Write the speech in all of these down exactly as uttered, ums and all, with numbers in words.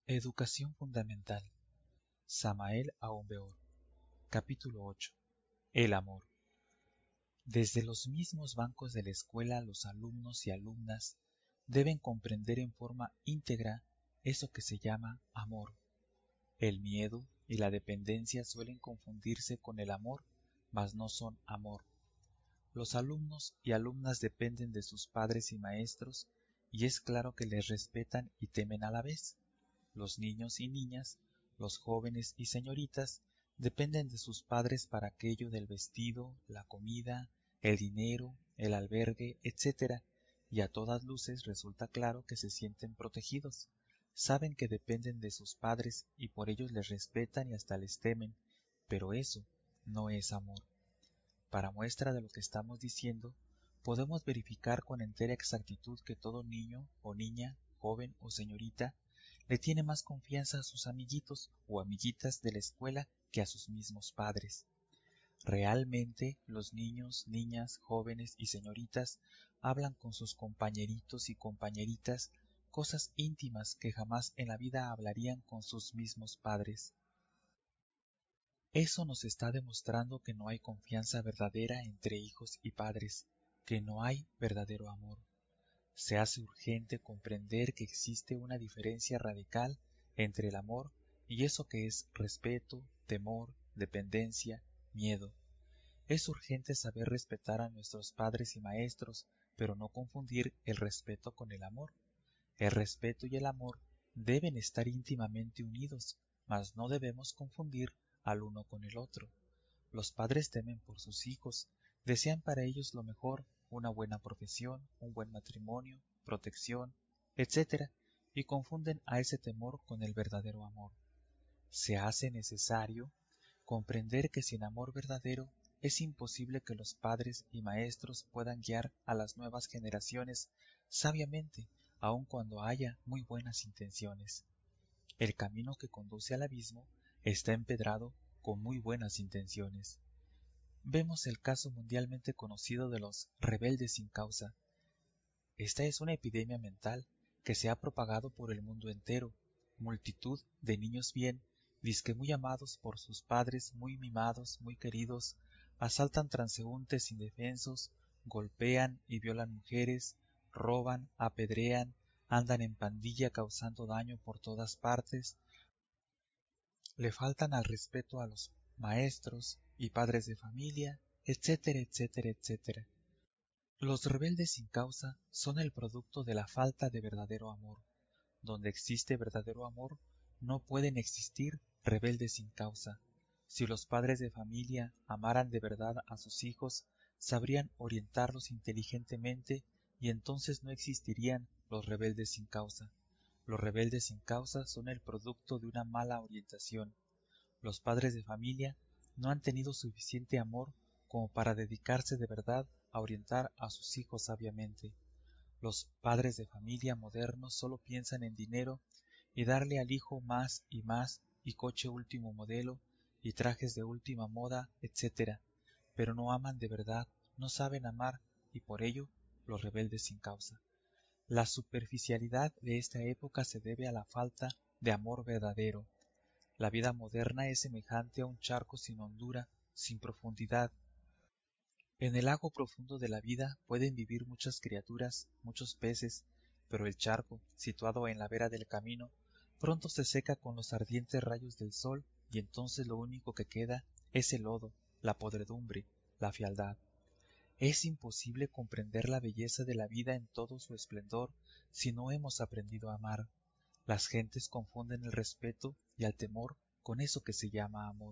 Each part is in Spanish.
Educación Fundamental. Samael Aun Weor. Capítulo ocho. El amor. Desde los mismos bancos de la escuela los alumnos y alumnas deben comprender en forma íntegra eso que se llama amor. El miedo y la dependencia suelen confundirse con el amor, mas no son amor. Los alumnos y alumnas dependen de sus padres y maestros, y es claro que les respetan y temen a la vez. Los niños y niñas, los jóvenes y señoritas dependen de sus padres para aquello del vestido, la comida, el dinero, el albergue, etcétera, y a todas luces resulta claro que se sienten protegidos. Saben que dependen de sus padres y por ellos les respetan y hasta les temen, pero eso no es amor. Para muestra de lo que estamos diciendo, podemos verificar con entera exactitud que todo niño o niña, joven o señorita, le tiene más confianza a sus amiguitos o amiguitas de la escuela que a sus mismos padres. Realmente los niños, niñas, jóvenes y señoritas hablan con sus compañeritos y compañeritas cosas íntimas que jamás en la vida hablarían con sus mismos padres. Eso nos está demostrando que no hay confianza verdadera entre hijos y padres, que no hay verdadero amor. Se hace urgente comprender que existe una diferencia radical entre el amor y eso que es respeto, temor, dependencia, miedo. Es urgente saber respetar a nuestros padres y maestros, pero no confundir el respeto con el amor. El respeto y el amor deben estar íntimamente unidos, mas no debemos confundir al uno con el otro. Los padres temen por sus hijos, desean para ellos lo mejor, una buena profesión, un buen matrimonio, protección, etcétera, y confunden a ese temor con el verdadero amor. Se hace necesario comprender que sin amor verdadero es imposible que los padres y maestros puedan guiar a las nuevas generaciones sabiamente, aun cuando haya muy buenas intenciones. El camino que conduce al abismo está empedrado con muy buenas intenciones. Vemos el caso mundialmente conocido de los rebeldes sin causa. Esta es una epidemia mental que se ha propagado por el mundo entero. Multitud de niños bien, dizque muy amados por sus padres, muy mimados, muy queridos, asaltan transeúntes indefensos, golpean y violan mujeres, roban, apedrean, andan en pandilla causando daño por todas partes, le faltan al respeto a los maestros y padres de familia, etcétera, etcétera, etcétera. Los rebeldes sin causa son el producto de la falta de verdadero amor. Donde existe verdadero amor, no pueden existir rebeldes sin causa. Si los padres de familia amaran de verdad a sus hijos, sabrían orientarlos inteligentemente y entonces no existirían los rebeldes sin causa. Los rebeldes sin causa son el producto de una mala orientación. Los padres de familia no han tenido suficiente amor como para dedicarse de verdad a orientar a sus hijos sabiamente. Los padres de familia modernos solo piensan en dinero y darle al hijo más y más y coche último modelo y trajes de última moda, etcétera, pero no aman de verdad, no saben amar y por ello los rebeldes sin causa. La superficialidad de esta época se debe a la falta de amor verdadero. La vida moderna es semejante a un charco sin hondura, sin profundidad. En el lago profundo de la vida pueden vivir muchas criaturas, muchos peces, pero el charco, situado en la vera del camino, pronto se seca con los ardientes rayos del sol y entonces lo único que queda es el lodo, la podredumbre, la fealdad. Es imposible comprender la belleza de la vida en todo su esplendor si no hemos aprendido a amar. Las gentes confunden el respeto y el temor con eso que se llama amor.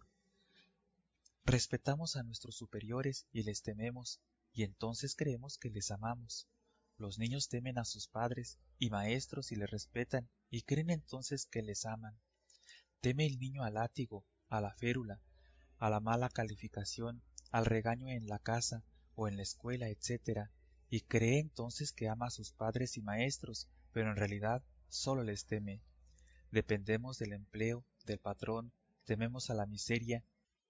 Respetamos a nuestros superiores y les tememos, y entonces creemos que les amamos. Los niños temen a sus padres y maestros y les respetan, y creen entonces que les aman. Teme el niño al látigo, a la férula, a la mala calificación, al regaño en la casa o en la escuela, etcétera, y cree entonces que ama a sus padres y maestros, pero en realidad solo les teme. Dependemos del empleo, del patrón, tememos a la miseria,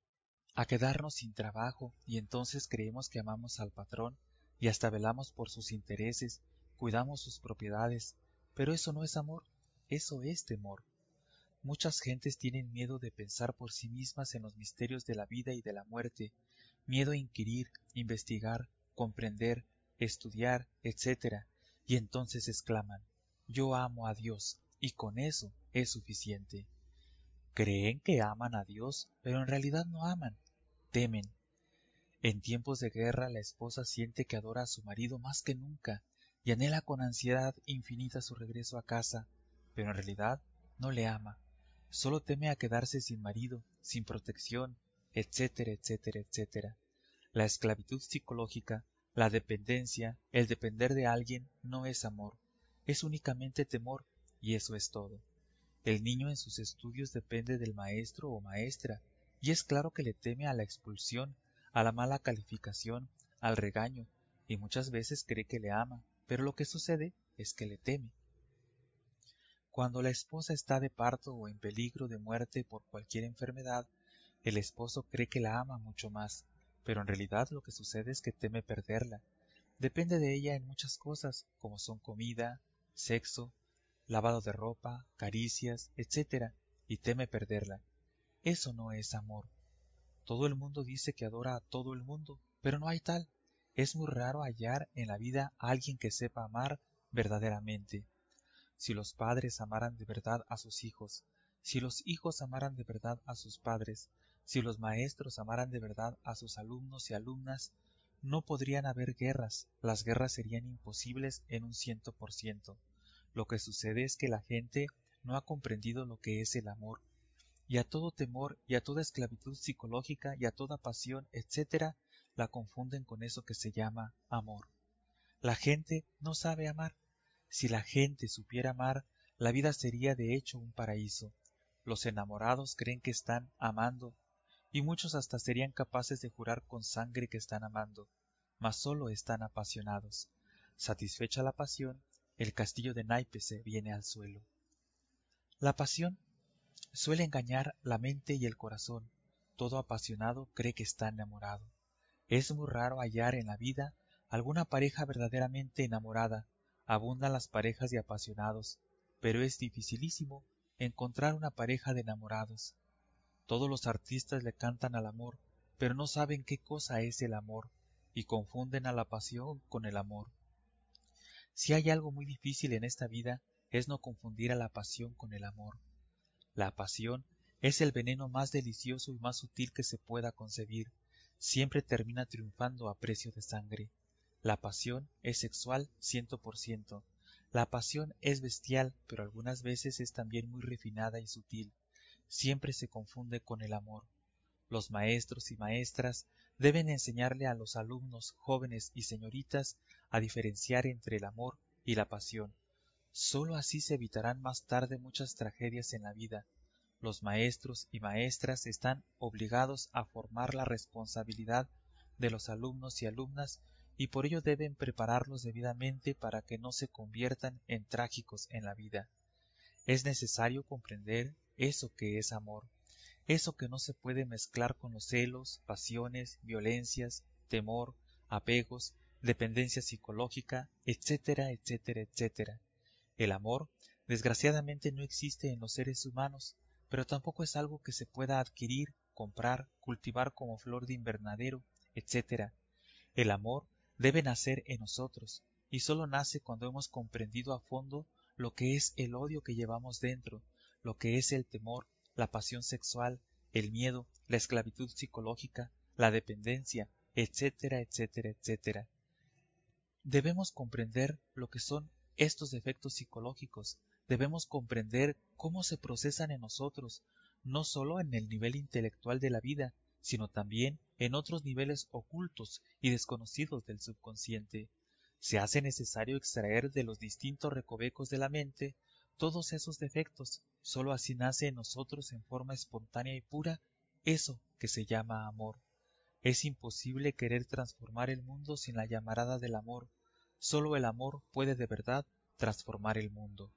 a quedarnos sin trabajo, y entonces creemos que amamos al patrón y hasta velamos por sus intereses, cuidamos sus propiedades, pero eso no es amor, eso es temor. Muchas gentes tienen miedo de pensar por sí mismas en los misterios de la vida y de la muerte, miedo a inquirir, investigar, comprender, estudiar, etcétera, y entonces exclaman: yo amo a Dios, y con eso es suficiente. Creen que aman a Dios, pero en realidad no aman, temen. En tiempos de guerra la esposa siente que adora a su marido más que nunca y anhela con ansiedad infinita su regreso a casa, pero en realidad no le ama, solo teme a quedarse sin marido, sin protección, etcétera, etcétera, etcétera. La esclavitud psicológica, la dependencia, el depender de alguien no es amor, es únicamente temor, y eso es todo. El niño en sus estudios depende del maestro o maestra, y es claro que le teme a la expulsión, a la mala calificación, al regaño, y muchas veces cree que le ama, pero lo que sucede es que le teme. Cuando la esposa está de parto o en peligro de muerte por cualquier enfermedad, el esposo cree que la ama mucho más, pero en realidad lo que sucede es que teme perderla. Depende de ella en muchas cosas, como son comida, sexo, lavado de ropa, caricias, etcétera, y teme perderla. Eso no es amor. Todo el mundo dice que adora a todo el mundo, pero no hay tal. Es muy raro hallar en la vida a alguien que sepa amar verdaderamente. Si los padres amaran de verdad a sus hijos, si los hijos amaran de verdad a sus padres, si los maestros amaran de verdad a sus alumnos y alumnas, no podrían haber guerras, las guerras serían imposibles en un ciento por ciento. Lo que sucede es que la gente no ha comprendido lo que es el amor, y a todo temor y a toda esclavitud psicológica y a toda pasión, etcétera, la confunden con eso que se llama amor. La gente no sabe amar. Si la gente supiera amar, la vida sería de hecho un paraíso. Los enamorados creen que están amando, y muchos hasta serían capaces de jurar con sangre que están amando, mas solo están apasionados. Satisfecha la pasión, el castillo de naipes se viene al suelo. La pasión suele engañar la mente y el corazón. Todo apasionado cree que está enamorado. Es muy raro hallar en la vida alguna pareja verdaderamente enamorada. Abundan las parejas de apasionados, pero es dificilísimo encontrar una pareja de enamorados. Todos los artistas le cantan al amor, pero no saben qué cosa es el amor, y confunden a la pasión con el amor. Si hay algo muy difícil en esta vida, es no confundir a la pasión con el amor. La pasión es el veneno más delicioso y más sutil que se pueda concebir. Siempre termina triunfando a precio de sangre. La pasión es sexual ciento por ciento. La pasión es bestial, pero algunas veces es también muy refinada y sutil. Siempre se confunde con el amor. Los maestros y maestras deben enseñarle a los alumnos jóvenes y señoritas a diferenciar entre el amor y la pasión. Sólo así se evitarán más tarde muchas tragedias en la vida. Los maestros y maestras están obligados a formar la responsabilidad de los alumnos y alumnas y por ello deben prepararlos debidamente para que no se conviertan en trágicos en la vida. Es necesario comprender eso que es amor, eso que no se puede mezclar con los celos, pasiones, violencias, temor, apegos, dependencia psicológica, etcétera, etcétera, etcétera. El amor, desgraciadamente, no existe en los seres humanos, pero tampoco es algo que se pueda adquirir, comprar, cultivar como flor de invernadero, etcétera. El amor debe nacer en nosotros, y solo nace cuando hemos comprendido a fondo lo que es el odio que llevamos dentro, lo que es el temor, la pasión sexual, el miedo, la esclavitud psicológica, la dependencia, etcétera, etcétera, etcétera. Debemos comprender lo que son estos defectos psicológicos, debemos comprender cómo se procesan en nosotros, no solo en el nivel intelectual de la vida, sino también en otros niveles ocultos y desconocidos del subconsciente. Se hace necesario extraer de los distintos recovecos de la mente todos esos defectos, sólo así nace en nosotros en forma espontánea y pura eso que se llama amor. Es imposible querer transformar el mundo sin la llamarada del amor. Solo el amor puede de verdad transformar el mundo.